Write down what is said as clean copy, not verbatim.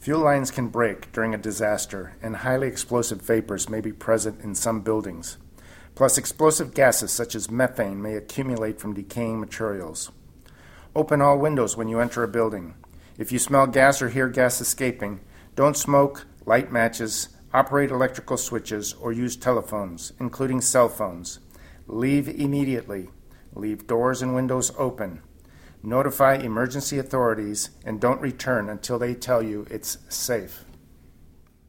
Fuel lines can break during a disaster, and highly explosive vapors may be present in some buildings. Plus, explosive gases such as methane may accumulate from decaying materials. Open all windows when you enter a building. If you smell gas or hear gas escaping, don't smoke, light matches, operate electrical switches, or use telephones, including cell phones. Leave immediately. Leave doors and windows open. Notify emergency authorities and don't return until they tell you it's safe.